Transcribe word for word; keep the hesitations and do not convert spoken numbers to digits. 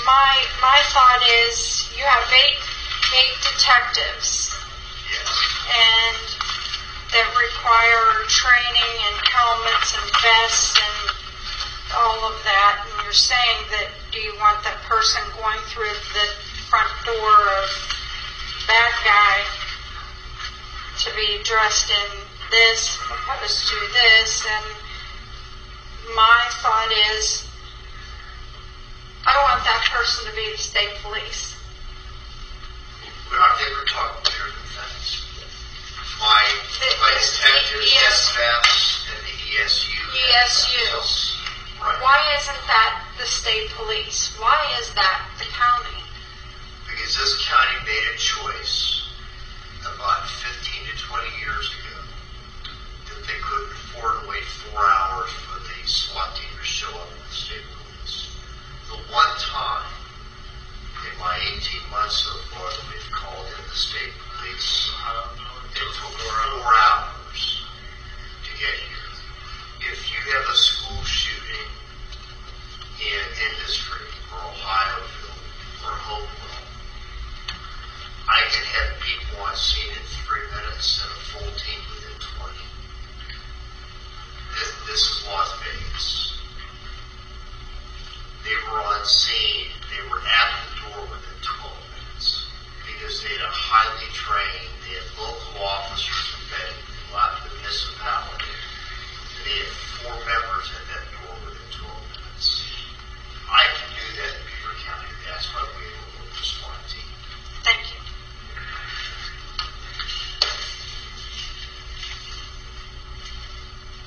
my my thought is you have eight eight detectives, Yes. and that require training and helmets and vests and all of that. And you're saying that do you want that person going through the front door of that guy to be dressed in this opposed to this? And my thought is I want that person to be the state police. Well, I think we're talking two different things. My, my detectives, Yes. S V A Ps, and the E S U. E S U. Right. Why isn't that the state police? Why is that the county? Because this county made a choice about fifteen to twenty years ago that they couldn't afford to wait four hours for the SWAT team to show up with the state police. The one time in my eighteen months so far that we've called in the state police, it took four hours to get here. If you have a school shooting in Industry or Ohioville or Hopewell, I can have people on scene in three minutes and a full team within twenty. This, this is Las Vegas. They were on scene, they were at the door within twelve minutes because they had a highly trained, they had local officers embedded throughout the municipality. They had four members